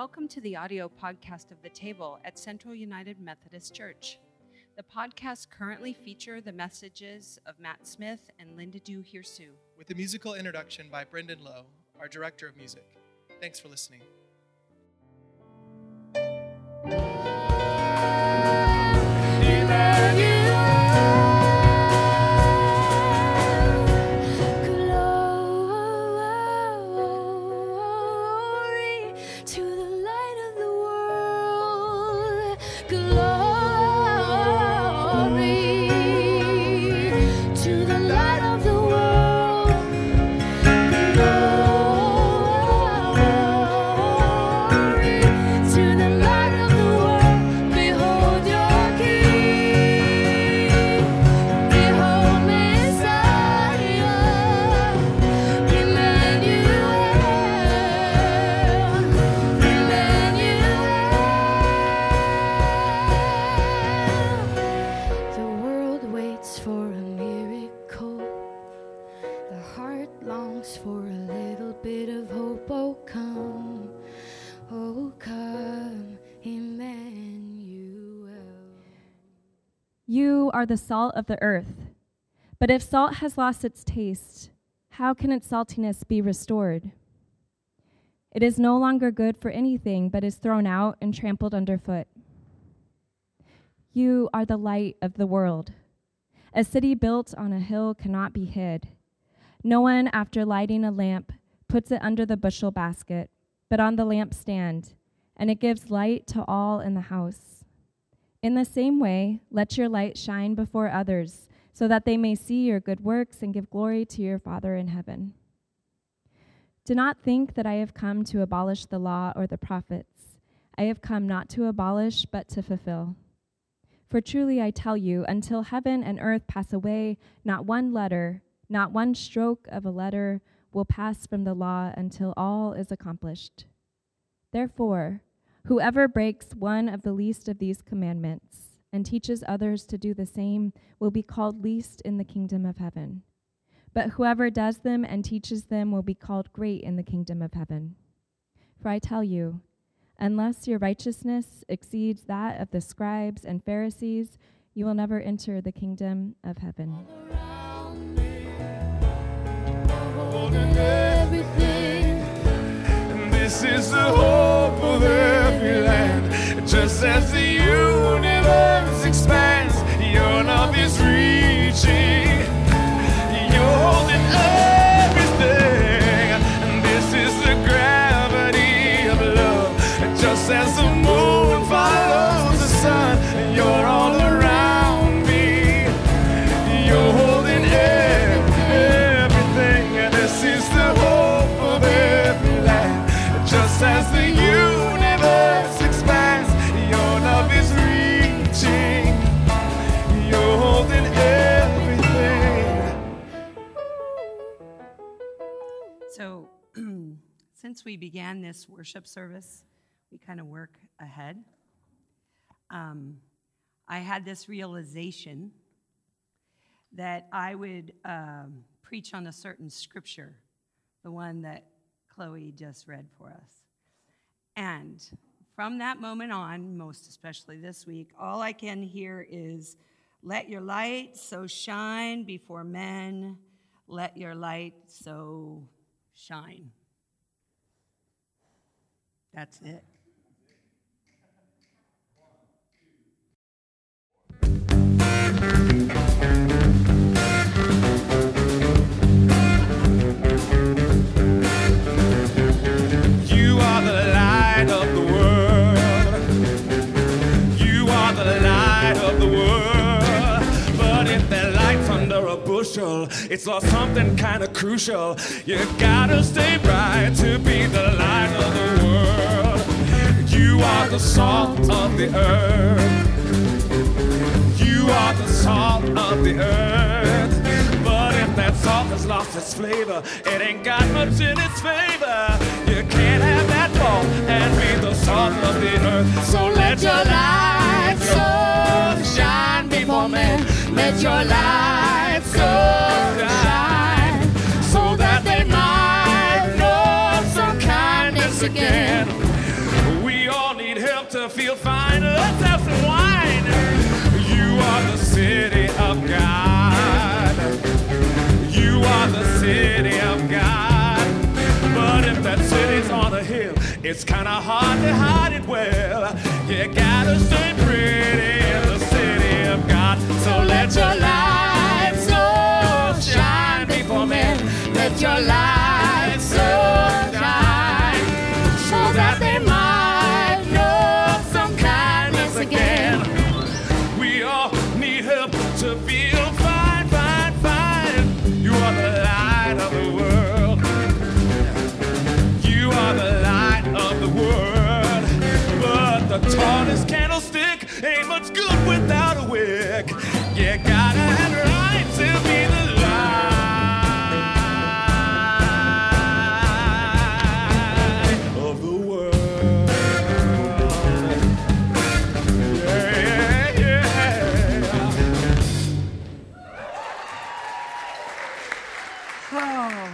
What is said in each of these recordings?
Welcome to the audio podcast of The Table at Central United Methodist Church. The podcasts currently feature the messages of Matt Smith and Linda Du Hirsu, with a musical introduction by Brendan Lowe, our director of music. Thanks for listening. You are the salt of the earth. But if salt has lost its taste, how can its saltiness be restored? It is no longer good for anything, but is thrown out and trampled underfoot. You are the light of the world. A city built on a hill cannot be hid. No one, after lighting a lamp, puts it under the bushel basket, but on the lampstand, and it gives light to all in the house. In the same way, let your light shine before others, so that they may see your good works and give glory to your Father in heaven. Do not think that I have come to abolish the law or the prophets. I have come not to abolish, but to fulfill. For truly I tell you, until heaven and earth pass away, not one letter, not one stroke of a letter will pass from the law until all is accomplished. Therefore, whoever breaks one of the least of these commandments and teaches others to do the same will be called least in the kingdom of heaven. But whoever does them and teaches them will be called great in the kingdom of heaven. For I tell you, unless your righteousness exceeds that of the scribes and Pharisees, you will never enter the kingdom of heaven. This is the hope of every land. Just as the universe expands, your love is reaching. You're holding everything. And this is the gravity of love. Just as the moon follows the sun, you're all around me. You're holding everything. And this is the hope of every land. Just as the universe expands, your love is reaching. You're holding everything. So, since we began this worship service, we kind of work ahead. I had this realization that I would preach on a certain scripture, the one that Chloe just read for us. And from that moment on, most especially this week, all I can hear is, let your light so shine before men, let your light so shine. That's it. You are the light of the world. You are the light of the world. But if that light's under a bushel, it's lost something kind of crucial. You gotta stay bright to be the light of the world. You are the salt of the earth. You are the salt of the earth. But if that salt has lost its flavor, it ain't got much in its favor. You can't have that fall and be the salt of the earth. So let your light so shine before men. Let your light so shine, so that they might know some kindness again. fine. Let's have some wine. You are the city of God. You are the city of God. But if that city's on a hill, it's kind of hard to hide it well. You gotta stay pretty in the city of God. So let your light so shine before men. Let your light so shine, so that they might know some kindness again. We all need help to feel fine, fine, fine. You are the light of the world. You are the light of the world. But the tallest candlestick ain't much good without a wick. You gotta have light to be the light of the world. Yeah, yeah, yeah. Oh,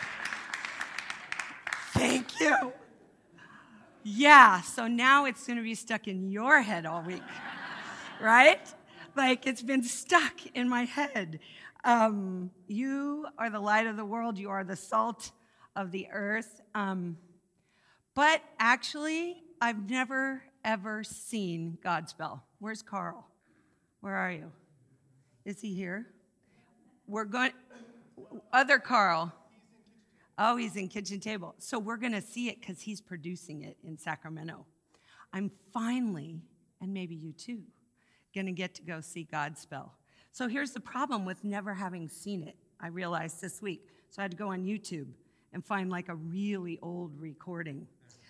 thank you. Yeah, so now it's going to be stuck in your head all week, right? Like it's been stuck in my head. You are the light of the world. You are the salt of the earth. But actually, I've never, ever seen Godspell. Where's Carl? Where are you? Is he here? We're going... Other Carl. Oh, he's in kitchen table. So we're going to see it because he's producing it in Sacramento. I'm finally, and maybe you too, going to get to go see Godspell. So here's the problem with never having seen it, I realized this week. So I had to go on YouTube and find like a really old recording.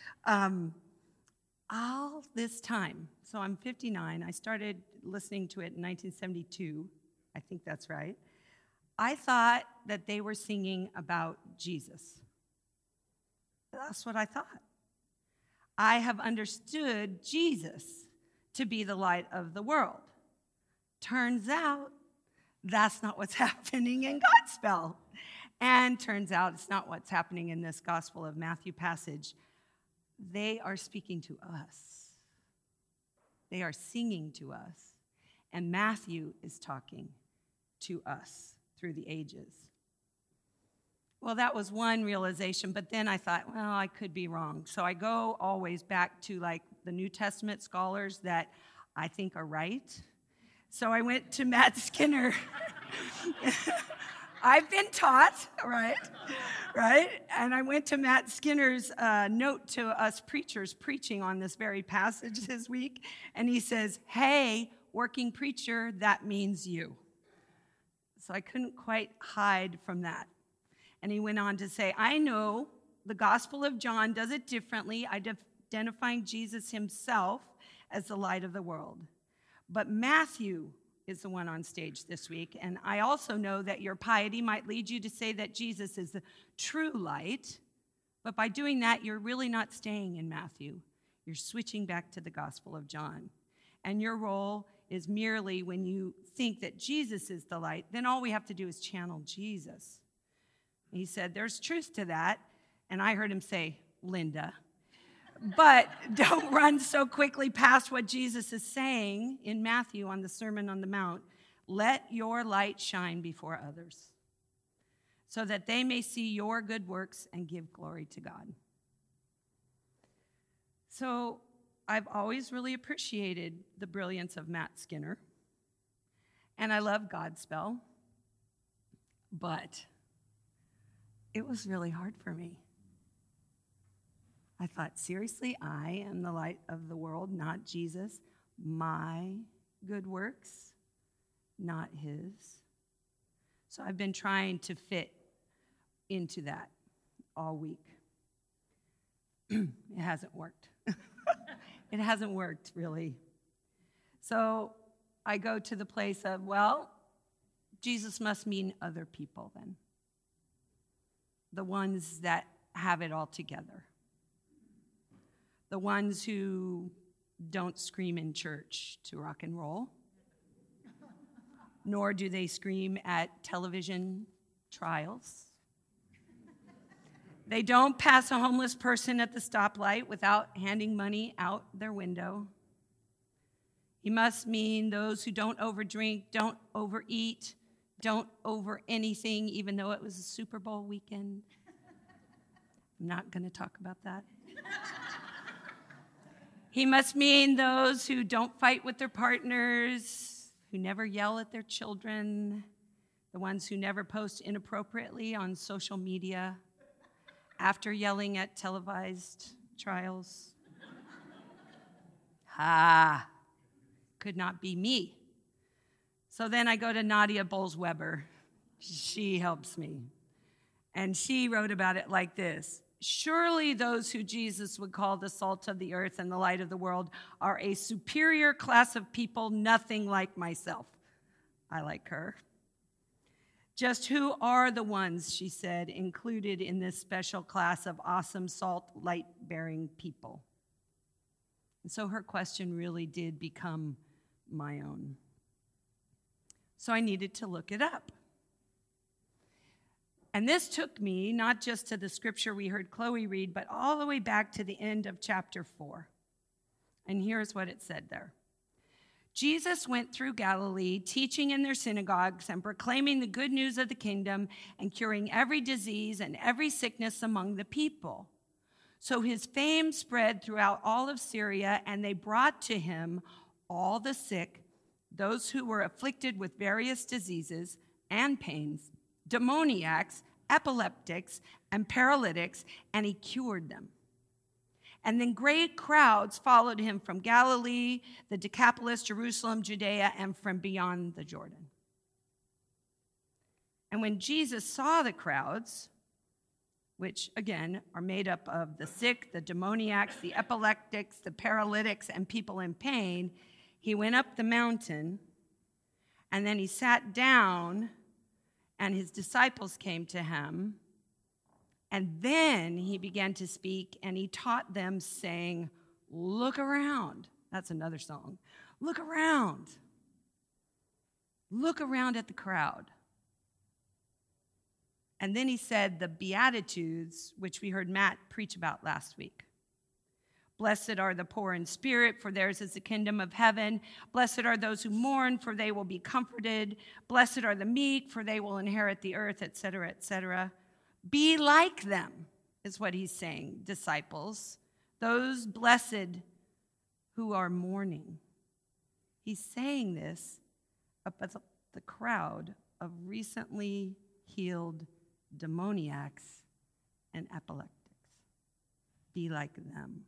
All this time, so I'm 59. I started listening to it in 1972. I think that's right. I thought that they were singing about Jesus. That's what I thought. I have understood Jesus to be the light of the world. Turns out that's not what's happening in Godspell. And turns out it's not what's happening in this Gospel of Matthew passage. They are speaking to us. They are singing to us. And Matthew is talking to us through the ages. Well, that was one realization, but then I thought, well, I could be wrong. So I go always back to like the New Testament scholars that I think are right. So I went to Matt Skinner. I've been taught, right? And I went to Matt Skinner's note to us preachers preaching on this very passage this week, and he says, hey, working preacher, that means you. So I couldn't quite hide from that. And he went on to say, I know the Gospel of John does it differently, identifying Jesus himself as the light of the world. But Matthew is the one on stage this week. And I also know that your piety might lead you to say that Jesus is the true light. But by doing that, you're really not staying in Matthew. You're switching back to the Gospel of John. And your role is merely when you think that Jesus is the light, then all we have to do is channel Jesus. He said, there's truth to that. And I heard him say, Linda. But don't run so quickly past what Jesus is saying in Matthew on the Sermon on the Mount. Let your light shine before others so that they may see your good works and give glory to God. So I've always really appreciated the brilliance of Matt Skinner. And I love Godspell. But it was really hard for me. I thought, seriously, I am the light of the world, not Jesus. My good works, not his. So I've been trying to fit into that all week. It hasn't worked. It hasn't worked, really. So I go to the place of, well, Jesus must mean other people then. The ones that have it all together. The ones who don't scream in church to rock and roll, nor do they scream at television trials. They don't pass a homeless person at the stoplight without handing money out their window. He must mean those who don't overdrink, don't overeat, don't over anything, even though it was a Super Bowl weekend. I'm not going to talk about that. He must mean those who don't fight with their partners, who never yell at their children, the ones who never post inappropriately on social media after yelling at televised trials. Could not be me. So then I go to Nadia Bowles-Weber. She helps me. And she wrote about it like this: surely those who Jesus would call the salt of the earth and the light of the world are a superior class of people, nothing like myself. I like her. Just who are the ones, she said, included in this special class of awesome salt, light-bearing people? And so her question really did become my own. So I needed to look it up. And this took me not just to the scripture we heard Chloe read, but all the way back to the end of chapter 4. And here's what it said there. Jesus went through Galilee, teaching in their synagogues and proclaiming the good news of the kingdom and curing every disease and every sickness among the people. So his fame spread throughout all of Syria, and they brought to him all the sick, those who were afflicted with various diseases and pains, demoniacs, epileptics, and paralytics, and he cured them. And then great crowds followed him from Galilee, the Decapolis, Jerusalem, Judea, and from beyond the Jordan. And when Jesus saw the crowds, which again are made up of the sick, the demoniacs, the epileptics, the paralytics, and people in pain, he went up the mountain, and then he sat down, and his disciples came to him. And then he began to speak, and he taught them, saying, look around. That's another song. Look around. Look around at the crowd. And then he said the Beatitudes, which we heard Matt preach about last week. Blessed are the poor in spirit, for theirs is the kingdom of heaven. Blessed are those who mourn, for they will be comforted. Blessed are the meek, for they will inherit the earth, etc., etc. Be like them, is what he's saying, disciples, those blessed who are mourning. He's saying this about the crowd of recently healed demoniacs and epileptics. Be like them.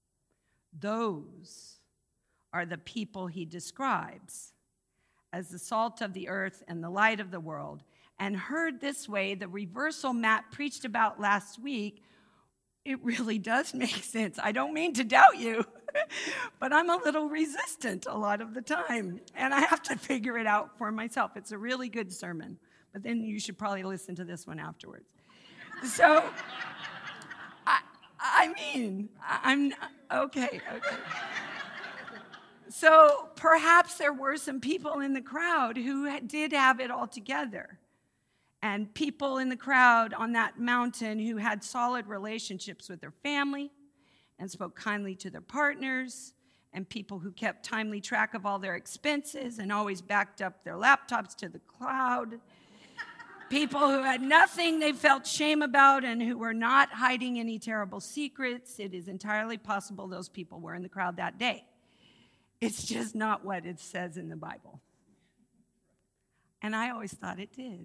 Those are the people he describes as the salt of the earth and the light of the world. And heard this way, the reversal Matt preached about last week, it really does make sense. I don't mean to doubt you, but I'm a little resistant a lot of the time, and I have to figure it out for myself. It's a really good sermon, but then you should probably listen to this one afterwards. So, I'm okay. So perhaps there were some people in the crowd who did have it all together. And people in the crowd on that mountain who had solid relationships with their family and spoke kindly to their partners, and people who kept timely track of all their expenses and always backed up their laptops to the cloud. People who had nothing they felt shame about and who were not hiding any terrible secrets. It is entirely possible those people were in the crowd that day. It's just not what it says in the Bible. And I always thought it did.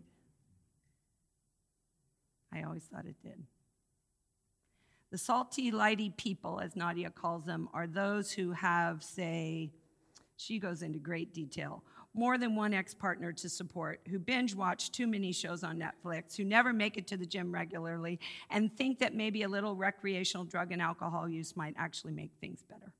The salty, lighty people, as Nadia calls them, are those who have, say, she goes into great detail, more than one ex-partner to support, who binge watch too many shows on Netflix, who never make it to the gym regularly, and think that maybe a little recreational drug and alcohol use might actually make things better.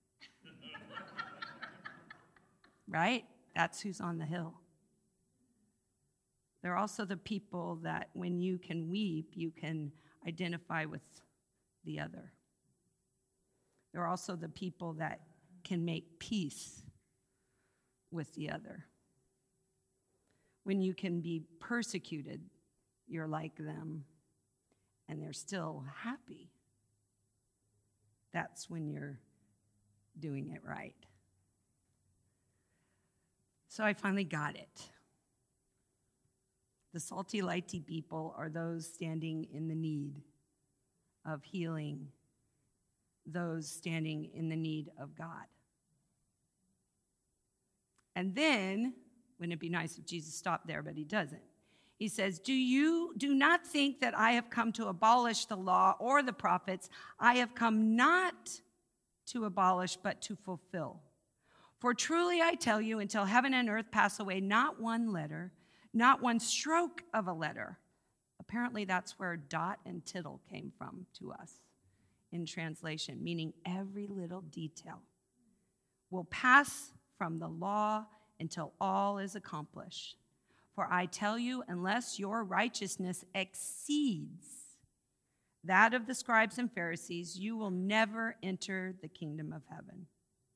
Right? That's who's on the hill. They're also the people that when you can weep, you can identify with the other. They're also the people that can make peace with the other. When you can be persecuted, you're like them, and they're still happy. That's when you're doing it right. So I finally got it. The salty, lighty people are those standing in the need of healing, those standing in the need of God. And then, wouldn't it be nice if Jesus stopped there, but he doesn't. He says, do not think that I have come to abolish the law or the prophets. I have come not to abolish, but to fulfill. For truly I tell you, until heaven and earth pass away, not one letter, not one stroke of a letter. Apparently that's where dot and tittle came from to us in translation, meaning every little detail will pass from the law until all is accomplished. For I tell you, unless your righteousness exceeds that of the scribes and Pharisees, you will never enter the kingdom of heaven.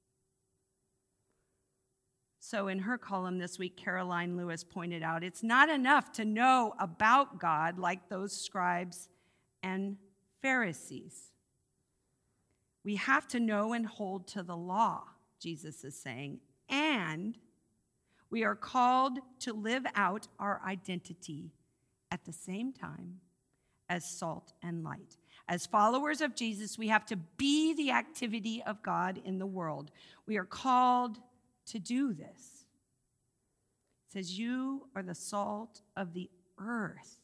So in her column this week, Caroline Lewis pointed out, it's not enough to know about God like those scribes and Pharisees. We have to know and hold to the law, Jesus is saying, and we are called to live out our identity at the same time as salt and light. As followers of Jesus, we have to be the activity of God in the world. We are called to do this. It says, you are the salt of the earth.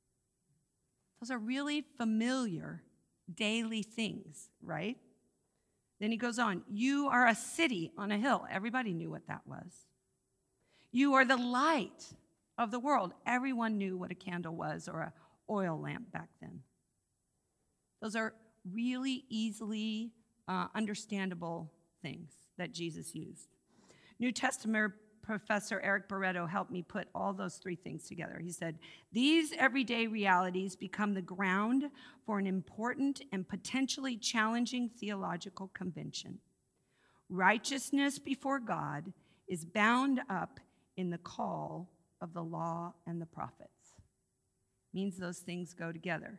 Those are really familiar daily things, right? Then he goes on, you are a city on a hill. Everybody knew what that was. You are the light of the world. Everyone knew what a candle was or an oil lamp back then. Those are really easily understandable things that Jesus used. New Testament professor Eric Barreto helped me put all those three things together. He said, these everyday realities become the ground for an important and potentially challenging theological convention. Righteousness before God is bound up in the call of the law and the prophets. Means those things go together.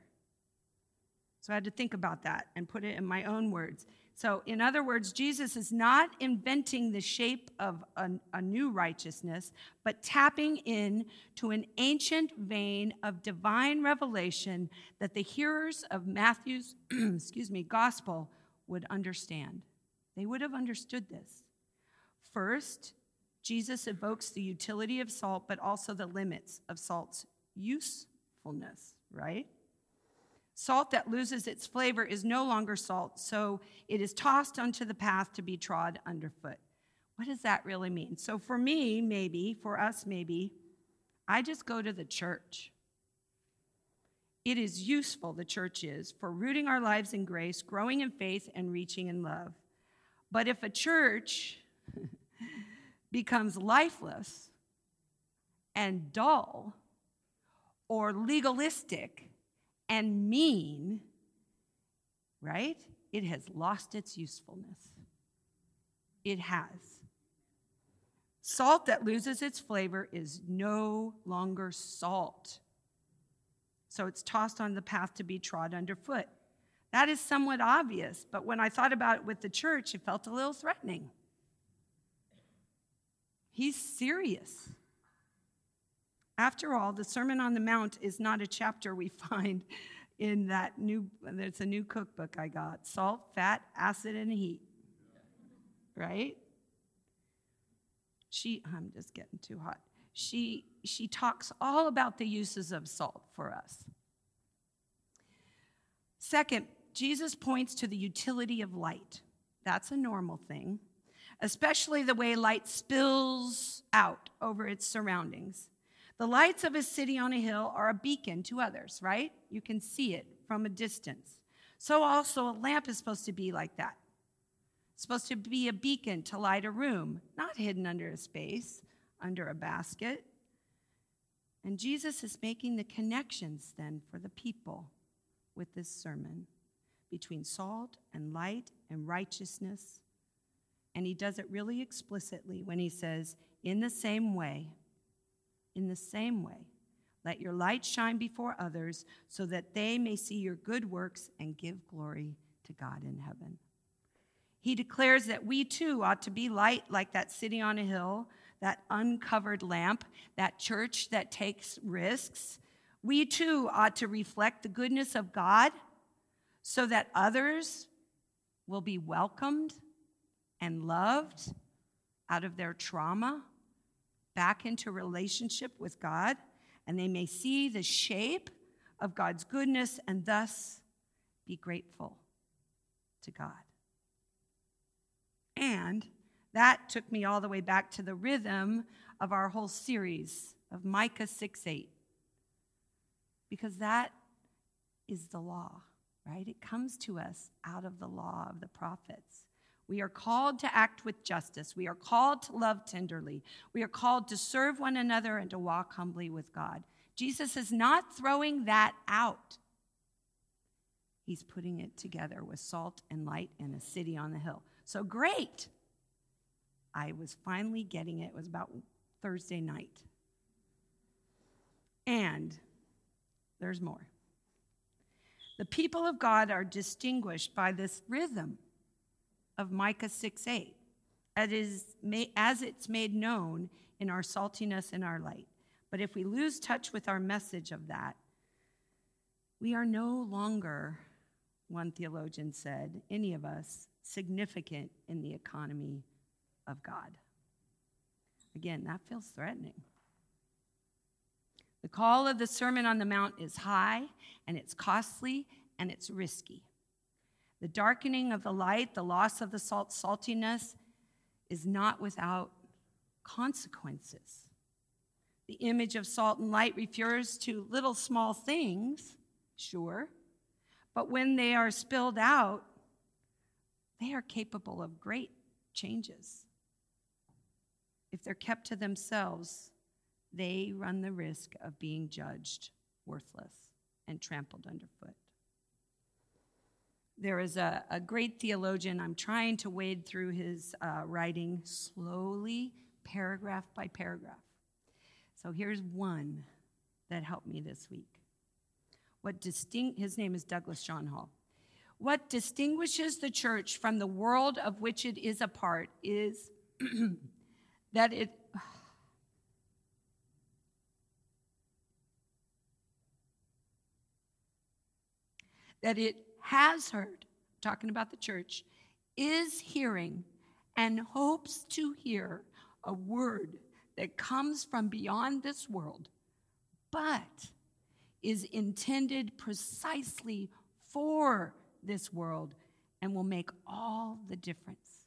So I had to think about that and put it in my own words. So in other words, Jesus is not inventing the shape of a new righteousness, but tapping in to an ancient vein of divine revelation that the hearers of Matthew's gospel would understand. They would have understood this. First, Jesus evokes the utility of salt, but also the limits of salt's usefulness, right? Salt that loses its flavor is no longer salt, so it is tossed onto the path to be trod underfoot. What does that really mean? So for me, maybe, for us, maybe, I just go to the church. It is useful, the church is, for rooting our lives in grace, growing in faith, and reaching in love. But if a church becomes lifeless and dull or legalistic and mean, right? It has lost its usefulness. It has. Salt that loses its flavor is no longer salt. So it's tossed on the path to be trod underfoot. That is somewhat obvious, but when I thought about it with the church, it felt a little threatening. He's serious. After all, the Sermon on the Mount is not a chapter we find in there's a new cookbook I got, Salt, Fat, Acid, and Heat, right? I'm just getting too hot. She talks all about the uses of salt for us. Second, Jesus points to the utility of light. That's a normal thing, especially the way light spills out over its surroundings. The lights of a city on a hill are a beacon to others, right? You can see it from a distance. So also a lamp is supposed to be like that. It's supposed to be a beacon to light a room, not hidden under a space, under a basket. And Jesus is making the connections then for the people with this sermon between salt and light and righteousness. And he does it really explicitly when he says, in the same way, let your light shine before others so that they may see your good works and give glory to God in heaven. He declares that we too ought to be light like that city on a hill that uncovered lamp, that church that takes risks, we too ought to reflect the goodness of God so that others will be welcomed and loved out of their trauma back into relationship with God, and they may see the shape of God's goodness and thus be grateful to God. And that took me all the way back to the rhythm of our whole series of Micah 6:8. Because that is the law, right? It comes to us out of the law of the prophets. We are called to act with justice. We are called to love tenderly. We are called to serve one another and to walk humbly with God. Jesus is not throwing that out. He's putting it together with salt and light and a city on the hill. So great. I was finally getting it. It was about Thursday night. And there's more. The people of God are distinguished by this rhythm of Micah 6:8, as it's made known in our saltiness and our light. But if we lose touch with our message of that, we are no longer, one theologian said, any of us, significant in the economy of God. Again, that feels threatening. The call of the Sermon on the Mount is high, and it's costly, and it's risky. The darkening of the light, the loss of the saltiness, is not without consequences. The image of salt and light refers to little small things, sure, but when they are spilled out, they are capable of great changes. If they're kept to themselves, they run the risk of being judged worthless and trampled underfoot. There is a great theologian. I'm trying to wade through his writing slowly, paragraph by paragraph. So here's one that helped me this week. His name is Douglas John Hall. What distinguishes the church from the world of which it is a part is that it has heard, talking about the church, is hearing and hopes to hear a word that comes from beyond this world, but is intended precisely for this world and will make all the difference.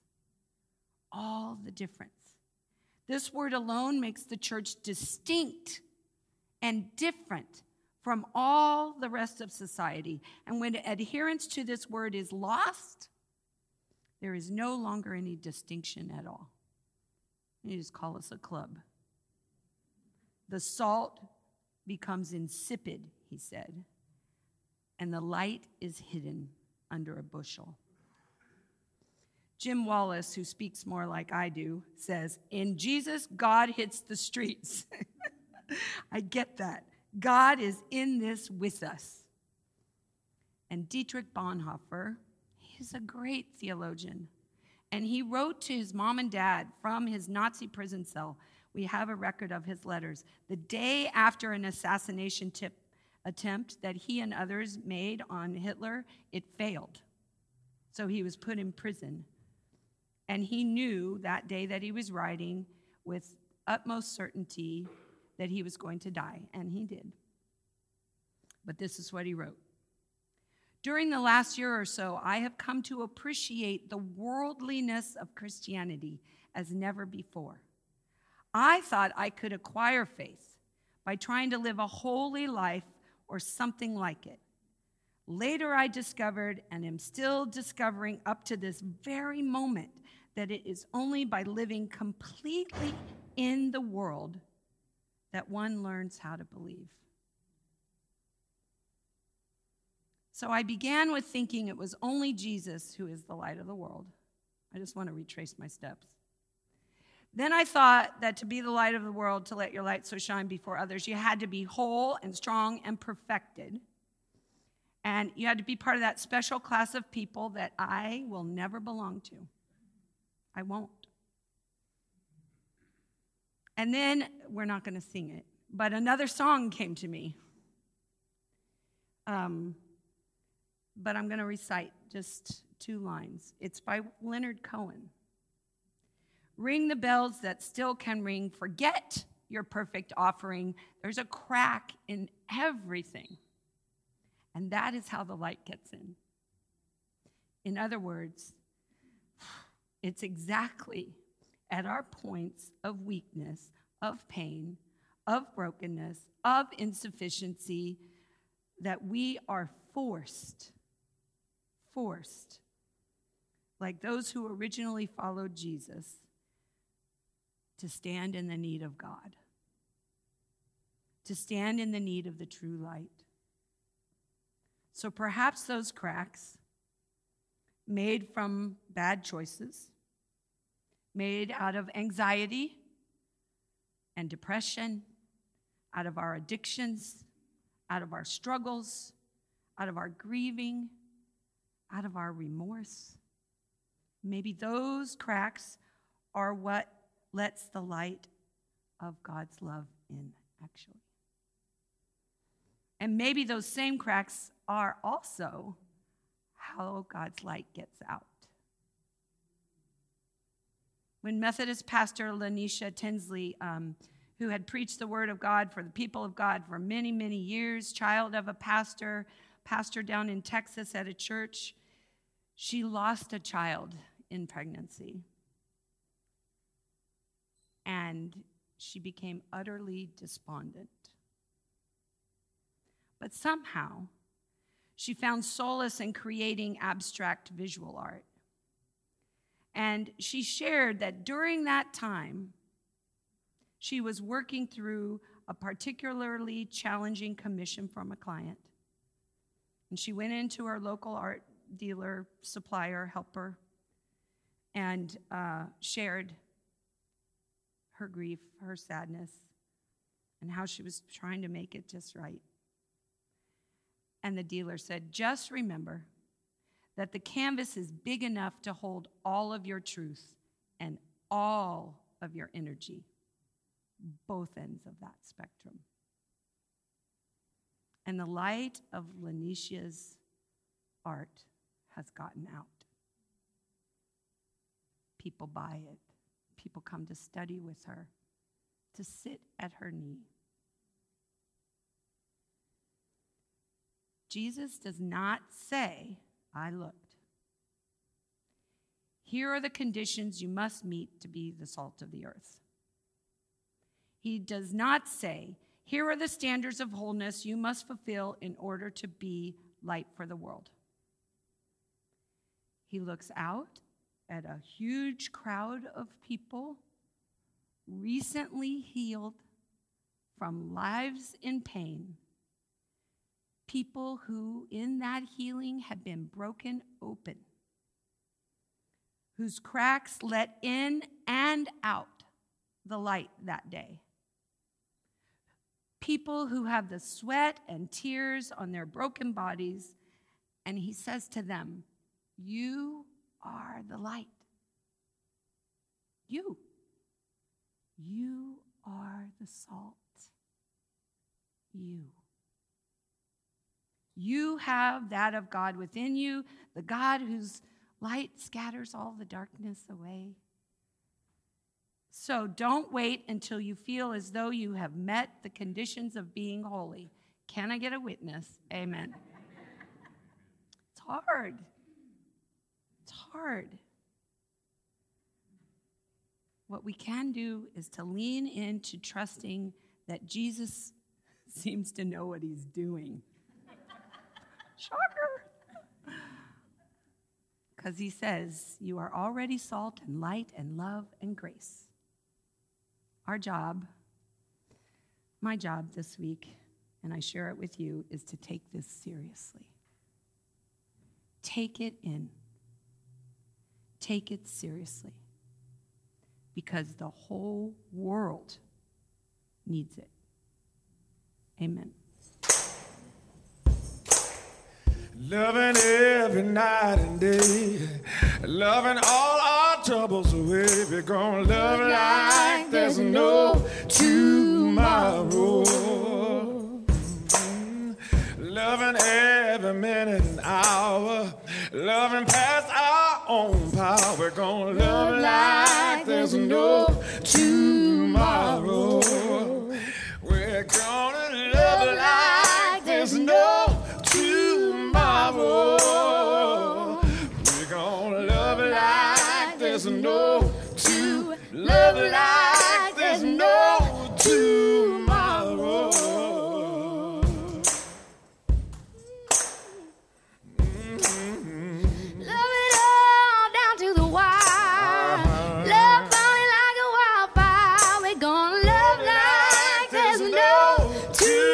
All the difference. This word alone makes the church distinct and different from all the rest of society. And when adherence to this word is lost, there is no longer any distinction at all. You just call us a club. The salt becomes insipid, he said, and the light is hidden under a bushel. Jim Wallace, who speaks more like I do, says, in Jesus, God hits the streets. I get that. God is in this with us. And Dietrich Bonhoeffer, he's a great theologian. And he wrote to his mom and dad from his Nazi prison cell. We have a record of his letters. The day after an assassination attempt that he and others made on Hitler, it failed. So he was put in prison. And he knew that day that he was writing with utmost certainty that he was going to die, and he did. But this is what he wrote. During the last year or so, I have come to appreciate the worldliness of Christianity as never before. I thought I could acquire faith by trying to live a holy life or something like it. Later, I discovered, and am still discovering up to this very moment, that it is only by living completely in the world that one learns how to believe. So I began with thinking it was only Jesus who is the light of the world. I just want to retrace my steps. Then I thought that to be the light of the world, to let your light so shine before others, you had to be whole and strong and perfected. And you had to be part of that special class of people that I will never belong to. I won't. And then, we're not going to sing it, but another song came to me. But I'm going to recite just 2 lines. It's by Leonard Cohen. Ring the bells that still can ring. Forget your perfect offering. There's a crack in everything. And that is how the light gets in. In other words, it's exactly at our points of weakness, of pain, of brokenness, of insufficiency, that we are forced, like those who originally followed Jesus, to stand in the need of God, to stand in the need of the true light. So perhaps those cracks made from bad choices, made out of anxiety and depression, out of our addictions, out of our struggles, out of our grieving, out of our remorse. Maybe those cracks are what lets the light of God's love in, actually. And maybe those same cracks are also how God's light gets out. When Methodist pastor Lanisha Tinsley, who had preached the word of God for the people of God for many, many years, child of a pastor down in Texas at a church, she lost a child in pregnancy. And she became utterly despondent. But somehow, she found solace in creating abstract visual art. And she shared that during that time, she was working through a particularly challenging commission from a client. And she went into her local art dealer, supplier, helper, and shared her grief, her sadness, and how she was trying to make it just right. And the dealer said, just remember that the canvas is big enough to hold all of your truth and all of your energy, both ends of that spectrum. And the light of Lanisha's art has gotten out. People buy it. People come to study with her, to sit at her knee. Jesus does not say, I looked. Here are the conditions you must meet to be the salt of the earth. He does not say, here are the standards of wholeness you must fulfill in order to be light for the world. He looks out at a huge crowd of people recently healed from lives in pain. People who, in that healing, have been broken open, whose cracks let in and out the light that day. People who have the sweat and tears on their broken bodies, and he says to them, you are the light. You are the salt. You have that of God within you, the God whose light scatters all the darkness away. So don't wait until you feel as though you have met the conditions of being holy. Can I get a witness? Amen. It's hard. It's hard. What we can do is to lean into trusting that Jesus seems to know what he's doing. Shocker. Because he says, you are already salt and light and love and grace. Our job, my job this week, and I share it with you, is to take this seriously. Take it in. Take it seriously. Because the whole world needs it. Amen. Loving every night and day, loving all our troubles away. We're gonna love like there's no tomorrow. Loving every minute and hour, loving past our own power. We're gonna love like there's no tomorrow. We're gonna love like there's no tomorrow. We're gonna love like there's no love like there's no tomorrow. Love it all down to the wire. Love falling like a wildfire. We're gonna love like there's no tomorrow.